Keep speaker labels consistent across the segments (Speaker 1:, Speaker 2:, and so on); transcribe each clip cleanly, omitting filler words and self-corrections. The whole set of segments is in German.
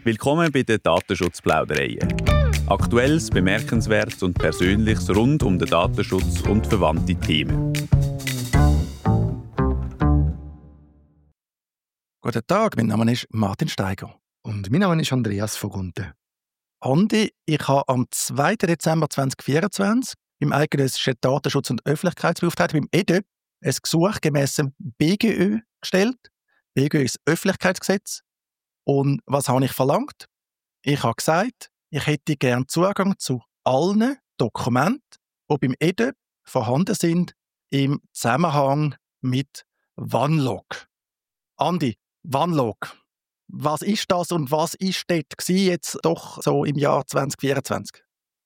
Speaker 1: Willkommen bei den Datenschutzplaudereien. Aktuelles, Bemerkenswertes und Persönliches rund um den Datenschutz und verwandte Themen.
Speaker 2: Guten Tag, mein Name ist Martin Steiger.
Speaker 3: Und mein Name ist Andreas von Gunten.
Speaker 2: Andi, ich habe am 2. Dezember 2024 im eidgenössischen Datenschutz- und Öffentlichkeitsbeauftragten, beim EDÖB, ein Gesuch gemäss dem BGÖ gestellt. BGÖ ist das Öffentlichkeitsgesetz. Und was habe ich verlangt? Ich habe gesagt, ich hätte gerne Zugang zu allen Dokumenten, die beim EDÖB vorhanden sind, im Zusammenhang mit OneLog. Andi, OneLog. Was ist das und was ist dort jetzt doch so im Jahr 2024?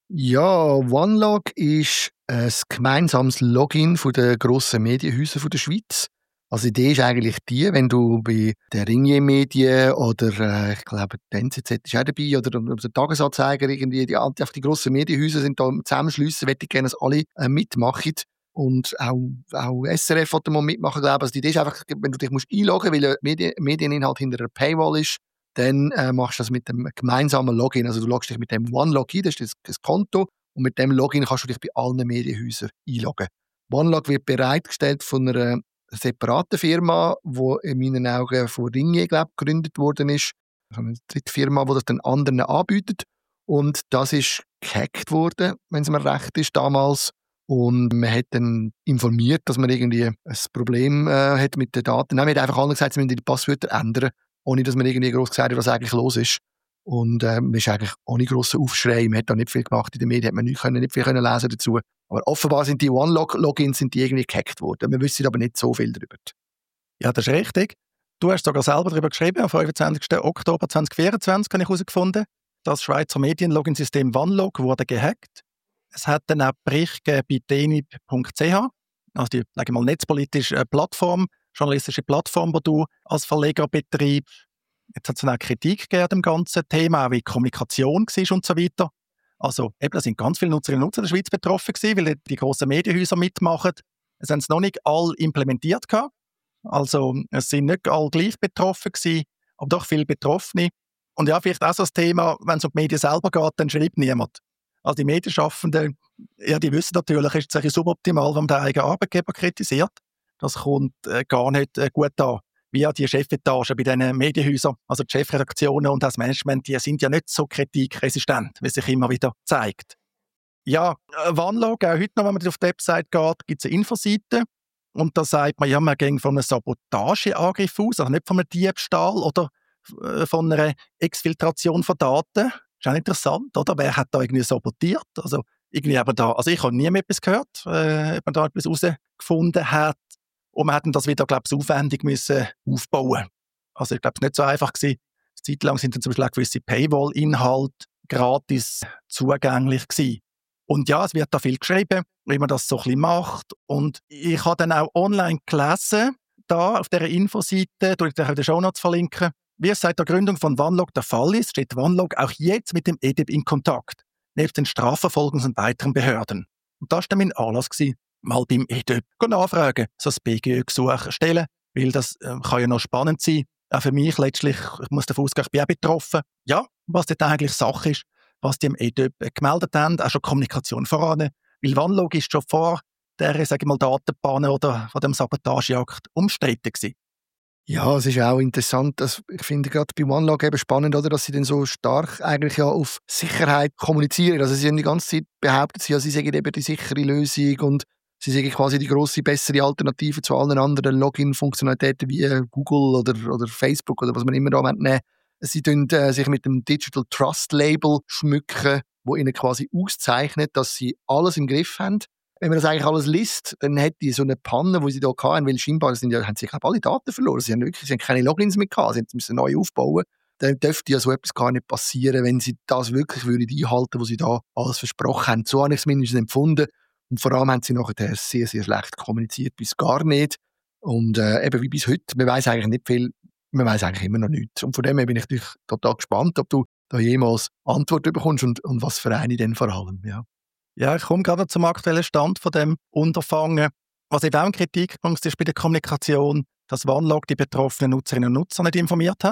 Speaker 3: Ja, OneLog ist ein gemeinsames Login der grossen Medienhäuser der Schweiz. Also die Idee ist eigentlich die, wenn du bei den Ringier Medien oder ich glaube, die NZZ ist auch dabei oder der Tagesanzeiger, irgendwie einfach die grossen Medienhäuser sind da zusammenschliessen, möchte ich gerne, dass alle mitmachen. Und auch SRF wollte mal mitmachen, glaube ich. Also die Idee ist einfach, wenn du dich einloggen musst, weil ein Medieninhalt hinter einer Paywall ist, dann machst du das mit dem gemeinsamen Login. Also du loggst dich mit dem OneLog ein, das ist das Konto, und mit dem Login kannst du dich bei allen Medienhäusern einloggen. OneLog wird bereitgestellt von einer separaten Firma, die in meinen Augen von Ringier, glaube ich, gegründet worden ist. Also eine dritte Firma, die das den anderen anbietet. Und das ist gehackt worden, wenn es mir recht ist, damals. Und man hat dann informiert, dass man irgendwie ein Problem hat mit den Daten. Nein, man hat einfach allen gesagt, sie müssen die Passwörter ändern, ohne dass man irgendwie gross gesagt hat, was eigentlich los ist. Und man ist eigentlich ohne grossen Aufschrei, man hat da nicht viel gemacht in den Medien, hat man nicht viel können lesen dazu. Aber offenbar sind die OneLog-Logins irgendwie gehackt worden. Wir wissen aber nicht so viel darüber.
Speaker 2: Ja, das ist richtig. Du hast sogar selber darüber geschrieben, am 25. Oktober 2024 habe ich herausgefunden, das Schweizer Medien-Login-System OneLog wurde gehackt. Es hat dann auch Bericht gegeben bei denib.ch, also die netzpolitische Plattform, journalistische Plattform, die du als Verleger betreibst. Jetzt hat es dann auch Kritik gegeben an dem ganzen Thema, auch wie die Kommunikation war und so weiter. Also eben, da sind ganz viele Nutzerinnen und Nutzer der Schweiz betroffen gewesen, weil die grossen Medienhäuser mitmachen. Es haben es noch nicht alle implementiert gehabt. Also es sind nicht alle gleich betroffen gewesen, aber doch viele Betroffene. Und ja, vielleicht auch so das Thema, wenn es um die Medien selber geht, dann schreibt niemand. Also die Medienschaffenden, ja, die wissen natürlich, ist es ein bisschen suboptimal, wenn man den eigenen Arbeitgeber kritisiert. Das kommt gar nicht gut an. Wie auch die Chefetage bei diesen Medienhäusern, also die Chefredaktionen und das Management, die sind ja nicht so kritikresistent, wie sich immer wieder zeigt. Ja, OneLog, auch heute noch, wenn man auf die Website geht, gibt es eine Infoseite. Und da sagt man, ja, man geht von einem Sabotageangriff aus, also nicht von einem Diebstahl oder von einer Exfiltration von Daten. Ist auch interessant, oder? Wer hat da irgendwie sabotiert? Also, irgendwie eben da, also ich habe nie mehr etwas gehört, ob man da etwas herausgefunden hat. Und man hat das wieder, glaube ich, aufwendig müssen aufbauen. Also ich glaube, es war nicht so einfach gewesen. Eine Zeit lang sind dann zum Beispiel auch gewisse Paywall-Inhalte gratis zugänglich gewesen. Und ja, es wird da viel geschrieben, wie man das so ein bisschen macht. Und ich habe dann auch online gelesen, da auf dieser Infoseite, durch in den Shownotes verlinken, wie es seit der Gründung von OneLog der Fall ist, steht OneLog auch jetzt mit dem EDIB in Kontakt, neben den Strafverfolgungs- und weiteren Behörden. Und das war dann mein Anlass gewesen, mal beim EDÖB nachfragen, so ein BGÖ-Gesuch stellen, weil das kann ja noch spannend sein. Auch für mich letztlich, ich muss davon ausgehen, ich bin auch betroffen. Ja, was dort eigentlich Sache ist, was die im EDÖB gemeldet haben, auch schon Kommunikation voran. Weil OneLog ist schon vor der, sage ich mal, Datenbanne oder von dem Sabotagejagd umstritten gewesen.
Speaker 3: Ja, es ist auch interessant, ich finde gerade bei OneLog eben spannend, oder, dass sie dann so stark eigentlich ja auf Sicherheit kommunizieren. Also sie haben die ganze Zeit behauptet, sie sagen eben die sichere Lösung und sie sagen quasi die grosse, bessere Alternative zu allen anderen Login-Funktionalitäten wie Google oder Facebook oder was man immer da nehmen. Sie tun sich mit dem Digital Trust Label schmücken, wo ihnen quasi auszeichnet, dass sie alles im Griff haben. Wenn man das eigentlich alles liest, dann hätte so eine Panne, die sie da hatten, weil scheinbar haben sie alle Daten verloren. Sie haben keine Logins mehr gehabt, sie müssen neu aufbauen. Dann dürfte ja so etwas gar nicht passieren, wenn sie das wirklich einhalten, was sie da alles versprochen haben. So habe ich es mindestens empfunden. Und vor allem haben sie nachher sehr, sehr schlecht kommuniziert, bis gar nicht. Und eben wie bis heute, man weiss eigentlich nicht viel, man weiss eigentlich immer noch nichts. Und von dem her bin ich natürlich total gespannt, ob du da jemals Antwort bekommst und was für eine denn vor allem, ja.
Speaker 2: Ja, ich komme gerade zum aktuellen Stand von dem Unterfangen. Was eben auch ein Kritikpunkt ist bei der Kommunikation, dass OneLog die betroffenen Nutzerinnen und Nutzer nicht informiert hat.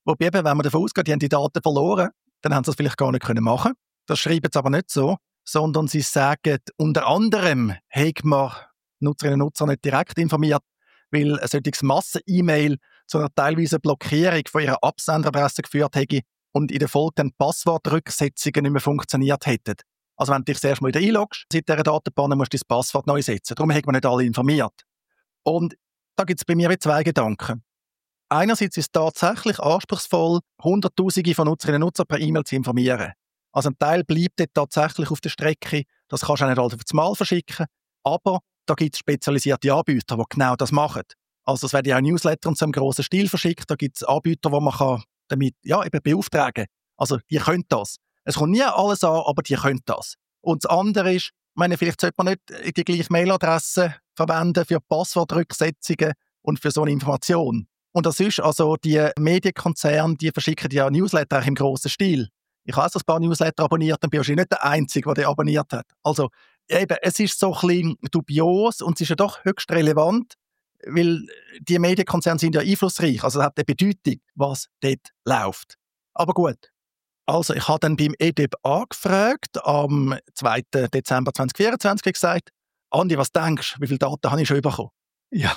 Speaker 2: Wobei eben, wenn man davon ausgeht, die haben die Daten verloren, dann haben sie das vielleicht gar nicht machen können. Das schreiben sie aber nicht so, sondern sie sagen, unter anderem hat man Nutzerinnen und Nutzer nicht direkt informiert, weil ein solches Massen-E-Mail zu einer teilweise Blockierung von ihrer Absenderadresse geführt hätte und in der Folge dann Passwortrücksetzungen nicht mehr funktioniert hätten. Also wenn du dich das erste Mal wieder einloggst, seit dieser Datenbank musst du das Passwort neu setzen. Darum hat man nicht alle informiert. Und da gibt es bei mir zwei Gedanken. Einerseits ist es tatsächlich anspruchsvoll, Hunderttausende von Nutzerinnen und Nutzern per E-Mail zu informieren. Also ein Teil bleibt dort tatsächlich auf der Strecke, das kannst du auch nicht alles auf einmal verschicken, aber da gibt es spezialisierte Anbieter, die genau das machen. Also es werden ja auch Newsletter in so einem grossen Stil verschickt, da gibt es Anbieter, die man damit eben beauftragen kann. Also die können das. Es kommt nie alles an, aber die können das. Und das andere ist, ich meine, vielleicht sollte man nicht die gleiche Mailadresse verwenden für Passwortrücksetzungen und für so eine Information. Und das ist also, die Medienkonzerne, die verschicken ja Newsletter auch im grossen Stil. Ich habe ein paar Newsletter abonniert und bin wahrscheinlich nicht der Einzige, der die abonniert hat. Also eben, es ist so ein bisschen dubios und es ist ja doch höchst relevant, weil die Medienkonzerne sind ja einflussreich. Also es hat eine Bedeutung, was dort läuft. Aber gut. Also ich habe dann beim EDIB angefragt, am 2. Dezember 2024 gesagt, Andi, was denkst du, wie viele Daten habe ich schon bekommen?
Speaker 3: Ja,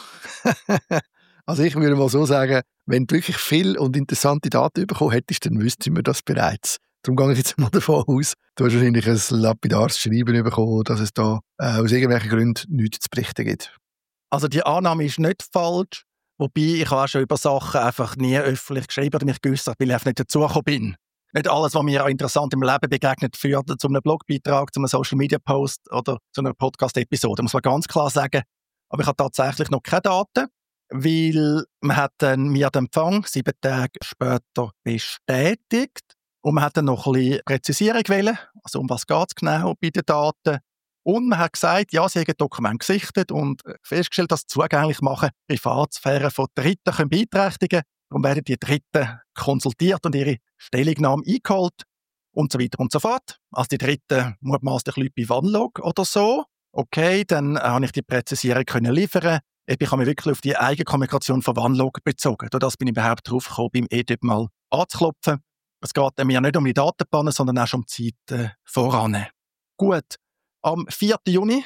Speaker 3: also ich würde mal so sagen, wenn du wirklich viel und interessante Daten bekommen hättest, dann wüssten wir das bereits. Darum gehe ich jetzt mal davon aus, du hast wahrscheinlich ein lapidares Schreiben bekommen, dass es da aus irgendwelchen Gründen nichts zu berichten gibt.
Speaker 2: Also die Annahme ist nicht falsch, wobei ich auch schon über Sachen einfach nie öffentlich geschrieben oder mich geäussert, weil ich einfach nicht dazugekommen bin. Nicht alles, was mir interessant im Leben begegnet, führt zu einem Blogbeitrag, zu einem Social-Media-Post oder zu einer Podcast-Episode, muss man ganz klar sagen. Aber ich habe tatsächlich noch keine Daten, weil man hat dann mir den Empfang 7 Tage später bestätigt und man hat dann noch ein bisschen Präzisierung wollen, also um was geht es genau bei den Daten. Und man hat gesagt, ja, sie haben ein Dokument gesichtet und festgestellt, dass sie zugänglich machen, Privatsphäre von Dritten können beeinträchtigen. Darum werden die Dritten konsultiert und ihre Stellungnahme eingeholt und so weiter und so fort. Also die Dritten mutmaßlich Leute bei OneLog oder so. Okay, dann habe ich die Präzisierung können liefern. Ich habe mich wirklich auf die Eigenkommunikation von OneLog bezogen. Durch das bin ich überhaupt drauf gekommen, beim EDIB mal anzuklopfen. Es geht mir nicht um die Datenbannen, sondern auch schon um die Zeit voran. Gut, am 4. Juni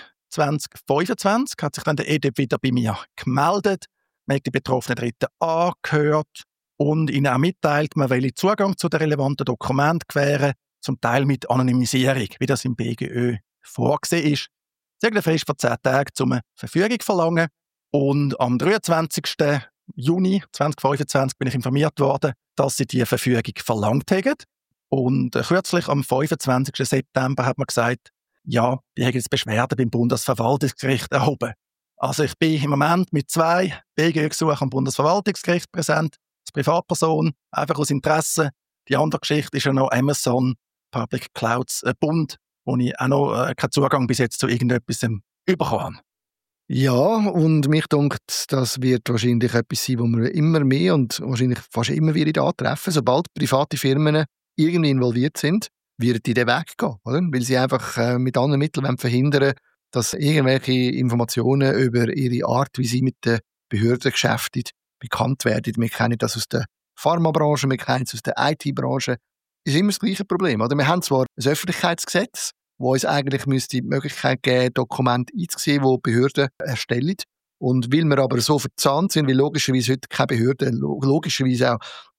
Speaker 2: 2025 hat sich dann der EDIB wieder bei mir gemeldet. Man hat die betroffenen Dritten angehört und ihnen auch mitteilt, man will Zugang zu den relevanten Dokumenten gewähren, zum Teil mit Anonymisierung, wie das im BGÖ vorgesehen ist. Sie haben eine Frist von 10 Tagen zum Verfügung verlangen und am 23. Juni 2025 bin ich informiert worden, dass sie die Verfügung verlangt haben. Und kürzlich am 25. September hat man gesagt, ja, die haben jetzt Beschwerden beim Bundesverwaltungsgericht erhoben. Also ich bin im Moment mit 2 BGÖ-Gesuchen am Bundesverwaltungsgericht präsent, als Privatperson, einfach aus Interesse. Die andere Geschichte ist ja noch Amazon Public Clouds Bund, wo ich auch noch keinen Zugang bis jetzt zu irgendetwas bekommen habe.
Speaker 3: Ja, und mich denkt, das wird wahrscheinlich etwas sein, wo wir immer mehr und wahrscheinlich fast immer wieder antreffen. Sobald private Firmen irgendwie involviert sind, wird die den Weg gehen, oder? Weil sie einfach mit anderen Mitteln verhindern wollen, dass irgendwelche Informationen über ihre Art, wie sie mit den Behörden geschäften, bekannt werden. Wir kennen das aus der Pharmabranche, wir kennen es aus der IT-Branche. Ist immer das gleiche Problem, oder? Wir haben zwar ein Öffentlichkeitsgesetz, wo uns eigentlich die Möglichkeit geben, Dokumente einzusehen, die Behörden erstellen. Und weil wir aber so verzahnt sind, weil logischerweise heute keine Behörde, logischerweise auch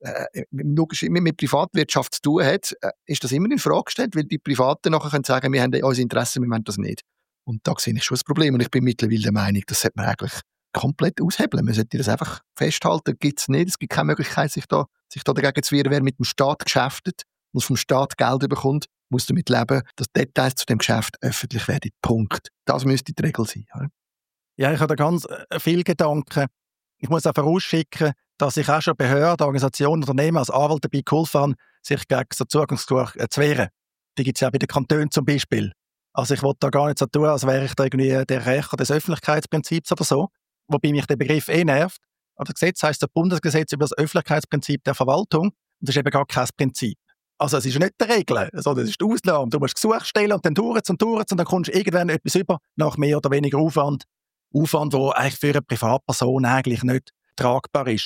Speaker 3: mit Privatwirtschaft zu tun hat, ist das immer in Frage gestellt, weil die Privaten nachher können sagen, wir haben unser Interesse, wir wollen das nicht. Und da sehe ich schon das Problem. Und ich bin mittlerweile der Meinung, das sollte man eigentlich komplett aushebeln. Man sollte das einfach festhalten, gibt es nicht. Es gibt keine Möglichkeit, sich da dagegen zu wehren. Wer mit dem Staat geschäftet und vom Staat Geld bekommt, muss damit leben, dass Details zu dem Geschäft öffentlich werden. Punkt. Das müsste die Regel sein. Oder?
Speaker 2: Ja, ich habe da ganz viele Gedanken. Ich muss auch vorausschicken, dass ich auch schon Behörden, Organisationen, Unternehmen als Anwalt dabei geholfen habe, sich gegen so Zugangsgesuche zu wehren. Die gibt es ja auch bei den Kantonen zum Beispiel. Also ich will da gar nicht so tun, als wäre ich da irgendwie der Rächer des Öffentlichkeitsprinzips oder so. Wobei mich der Begriff nervt. Aber das Gesetz heisst das Bundesgesetz über das Öffentlichkeitsprinzip der Verwaltung. Und das ist eben gar kein Prinzip. Also es ist nicht die Regel, sondern es ist die Ausnahme. Du musst Gesuch stellen und dann dauert es und dann kommst du irgendwann etwas über, nach mehr oder weniger Aufwand. Aufwand, der eigentlich für eine Privatperson eigentlich nicht tragbar ist.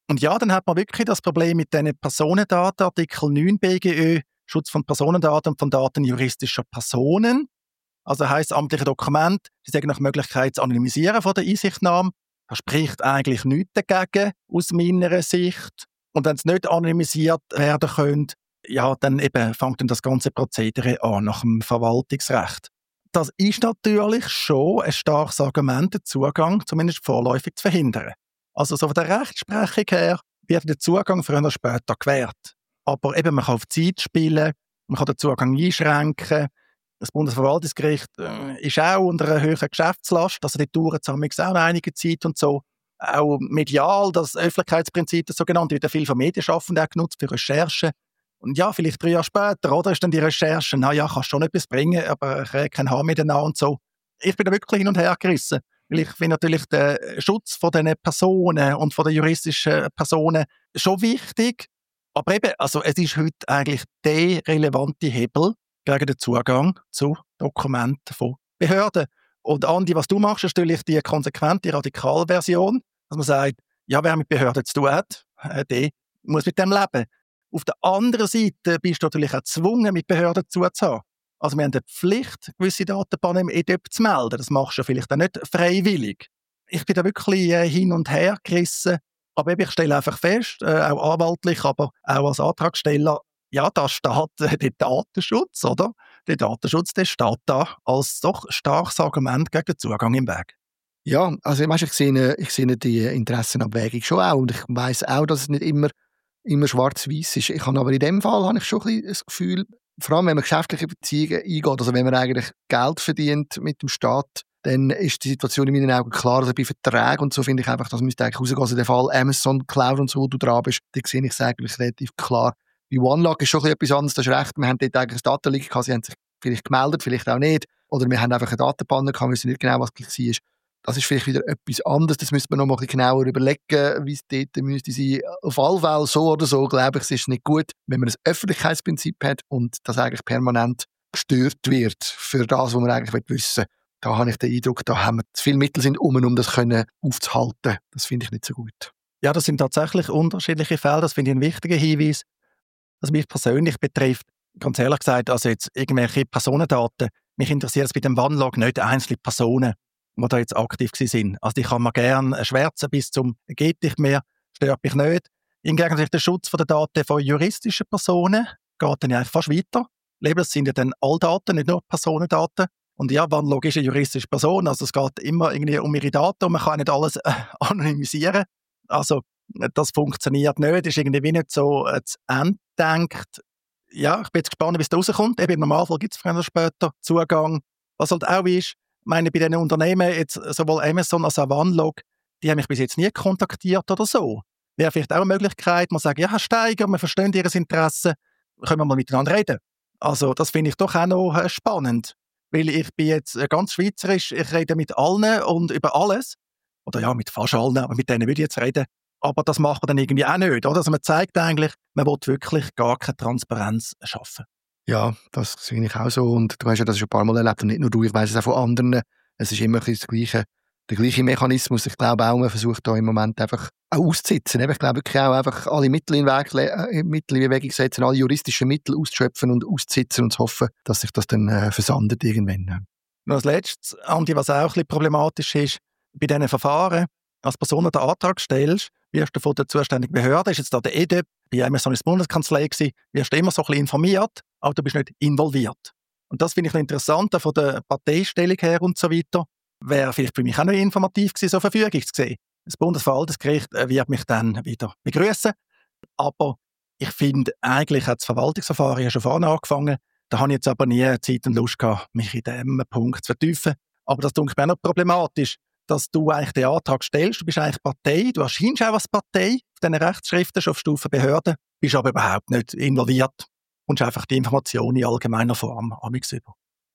Speaker 2: Und ja, dann hat man wirklich das Problem mit diesen Personendaten, Artikel 9 BGÖ, Schutz von Personendaten und von Daten juristischer Personen. Also heisst, amtliche Dokumente, die sagen nach Möglichkeit zu anonymisieren von der Einsichtnahme. Da spricht eigentlich nichts dagegen, aus meiner Sicht. Und wenn es nicht anonymisiert werden könnte, ja, dann eben fängt dann das ganze Prozedere an nach dem Verwaltungsrecht. Das ist natürlich schon ein starkes Argument, den Zugang zumindest vorläufig zu verhindern. Also so von der Rechtsprechung her wird der Zugang früher oder später gewährt. Aber eben, man kann auf Zeit spielen, man kann den Zugang einschränken. Das Bundesverwaltungsgericht ist auch unter einer höheren Geschäftslast, also die dauert es auch noch einige Zeit und so. Auch medial, das Öffentlichkeitsprinzip, das sogenannte, wird ja viel von Medienschaffenden auch genutzt für Recherchen. Und ja, vielleicht 3 Jahre später, oder, ist dann die Recherche, naja, kannst schon etwas bringen, aber ich rede kein Haar miteinander und so. Ich bin da wirklich hin und her gerissen. Weil ich finde natürlich den Schutz von diesen Personen und von den juristischen Personen schon wichtig. Aber eben, also es ist heute eigentlich der relevante Hebel gegen den Zugang zu Dokumenten von Behörden. Und Andi, was du machst, ist natürlich die konsequente Radikalversion, dass man sagt, ja, wer mit Behörden zu tun hat, der muss mit dem leben. Auf der anderen Seite bist du natürlich auch gezwungen, mit Behörden zuzuhaben. Also wir haben die Pflicht, gewisse Datenbanken im EDEP zu melden. Das machst du vielleicht auch nicht freiwillig. Ich bin da wirklich hin und her gerissen. Aber eben, ich stelle einfach fest, auch anwaltlich, aber auch als Antragsteller, ja, da steht der Datenschutz, oder? Der Datenschutz, der steht da als doch starkes Argument gegen den Zugang im Weg.
Speaker 3: Ja, also ich sehe die Interessenabwägung schon auch. Und ich weiss auch, dass es nicht immer schwarz-weiß ist. Ich habe aber in dem Fall habe ich schon ein bisschen das Gefühl, vor allem wenn man geschäftliche Beziehungen eingeht, also wenn man eigentlich Geld verdient mit dem Staat, dann ist die Situation in meinen Augen klar. Also bei Verträgen und so finde ich einfach, das müsste eigentlich rausgehen. Also der Fall Amazon Cloud und so, wo du dran bist, da sehe ich es eigentlich relativ klar. Bei OneLog ist schon etwas anderes, das ist recht. Wir haben dort eigentlich ein Datenleak gehabt, sie haben sich vielleicht gemeldet, vielleicht auch nicht. Oder wir haben einfach eine Datenpanne gehabt, wir wissen nicht genau, was das war. Das ist vielleicht wieder etwas anderes, das müsste man noch mal ein bisschen genauer überlegen, wie es dort müsste sein. Auf alle Fälle, so oder so, glaube ich, es ist nicht gut, wenn man ein Öffentlichkeitsprinzip hat und das eigentlich permanent gestört wird für das, was man eigentlich wissen will. Da habe ich den Eindruck, da haben wir zu viele Mittel sind um das können aufzuhalten. Das finde ich nicht so gut.
Speaker 2: Ja, das sind tatsächlich unterschiedliche Fälle, das finde ich einen wichtigen Hinweis. Was mich persönlich betrifft, ganz ehrlich gesagt, also jetzt irgendwelche Personendaten, mich interessiert es bei dem OneLog nicht einzelne Personen, die da jetzt aktiv sind. Also die kann man gerne schwärzen bis zum «geht nicht mehr», stört mich nicht. Hingegen der Schutz der Daten von juristischen Personen geht dann eigentlich fast weiter. Das sind ja dann alle Daten, nicht nur Personendaten. Und ja, OneLog ist eine juristische Person, also es geht immer irgendwie um ihre Daten und man kann nicht alles anonymisieren. Also das funktioniert nicht, ist irgendwie nicht so zu Ende gedacht. Ja, ich bin jetzt gespannt, wie es da rauskommt. Eben im Normalfall gibt es früher oder später Zugang. Was halt auch ist, ich meine, bei diesen Unternehmen, jetzt sowohl Amazon als auch OneLog, die haben mich bis jetzt nie kontaktiert oder so. Wäre vielleicht auch eine Möglichkeit, man sagt, ja, Herr Steiger, wir verstehen Ihr Interesse, können wir mal miteinander reden. Also das finde ich doch auch noch spannend, weil ich bin jetzt ganz schweizerisch, ich rede mit allen und über alles. Oder ja, mit fast allen, aber mit denen würde ich jetzt reden. Aber das macht man dann irgendwie auch nicht, oder? Also man zeigt eigentlich, man will wirklich gar keine Transparenz schaffen.
Speaker 3: Ja, das sehe ich auch so. Und du hast ja das schon ein paar Mal erlebt und nicht nur du, ich weiss es auch von anderen. Es ist immer der gleiche Mechanismus. Ich glaube auch, man versucht da im Moment einfach auch auszusitzen. Ich glaube wirklich auch einfach alle Mittel in Bewegung setzen, alle juristischen Mittel auszuschöpfen und auszusitzen und zu hoffen, dass sich das dann versandet irgendwann.
Speaker 2: Noch als Letztes, Andi, was auch ein bisschen problematisch ist, bei diesen Verfahren, als Person den Antrag stellst, wirst du von der zuständigen Behörde, ist jetzt da der EDEP, bei Amazon ist die Bundeskanzlei gewesen, wirst du immer so ein bisschen informiert, aber du bist nicht involviert. Und das finde ich noch interessant, von der Parteistellung her und so weiter. Wäre vielleicht für mich auch noch informativ gewesen, so Verfügung zu sehen. Das Bundesverwaltungsgericht wird mich dann wieder begrüßen. Aber ich finde, eigentlich hat das Verwaltungsverfahren ja schon vorne angefangen. Da habe ich jetzt aber nie Zeit und Lust gehabt, mich in diesem Punkt zu vertiefen. Aber das denke ich mir auch noch problematisch, dass du eigentlich den Antrag stellst. Du bist eigentlich Partei, du erscheinst auch als Partei auf diesen Rechtsschriften schon auf Stufe Behörde, bist aber überhaupt nicht involviert und einfach die Informationen in allgemeiner Form amigs über.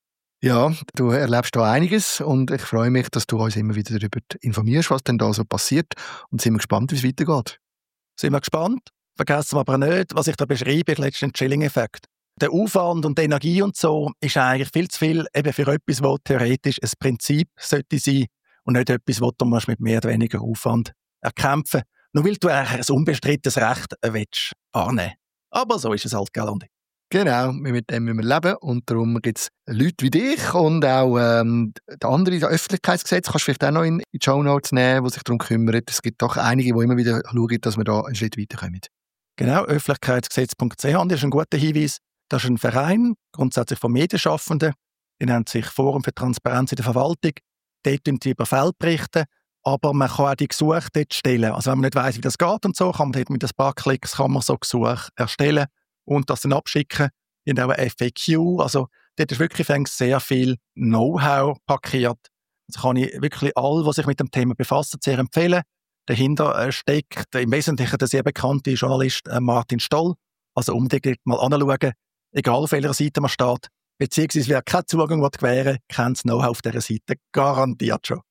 Speaker 3: Ja, du erlebst da einiges und ich freue mich, dass du uns immer wieder darüber informierst, was denn da so passiert und sind wir gespannt, wie es weitergeht.
Speaker 2: Sind wir gespannt? Vergessen wir aber nicht, was ich da beschreibe, ist letztendlich ein Chilling-Effekt. Der Aufwand und die Energie und so ist eigentlich viel zu viel eben für etwas, was theoretisch ein Prinzip sollte sein und nicht etwas, was du mit mehr oder weniger Aufwand erkämpfen. Nur weil du eigentlich ein unbestrittenes Recht willst annehmen. Aber so ist es halt, gell, Andi?
Speaker 3: Genau, mit dem müssen wir leben und darum gibt es Leute wie dich und auch die anderen, das Öffentlichkeitsgesetz kannst du vielleicht auch noch in die Shownotes nehmen, die sich darum kümmern. Es gibt doch einige, die immer wieder schauen, dass wir da einen Schritt weiterkommen.
Speaker 2: Genau, öffentlichkeitsgesetz.ch, das ist ein guter Hinweis. Das ist ein Verein, grundsätzlich von Medienschaffenden. Die nennt sich Forum für Transparenz in der Verwaltung. Dort berichten sie über Fälle berichten, aber man kann auch die Gesuche dort stellen. Also wenn man nicht weiss, wie das geht und so, kann man dort mit ein paar Klicks kann man so Gesuche erstellen und das dann abschicken. Die haben auch ein FAQ, also dort ist wirklich sehr viel Know-how parkiert. Also kann ich wirklich alle, die sich mit dem Thema befassen, sehr empfehlen. Dahinter steckt im Wesentlichen der sehr bekannte Journalist Martin Stoll. Also unbedingt mal anschauen, egal auf welcher Seite man steht. Beziehungsweise wer keinen Zugang gewähren will, kennt das Know-how auf dieser Seite garantiert schon.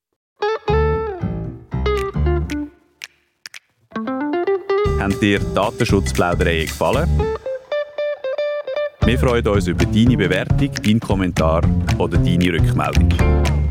Speaker 1: Haben dir die Datenschutzplaudereien gefallen? Wir freuen uns über deine Bewertung, deinen Kommentar oder deine Rückmeldung.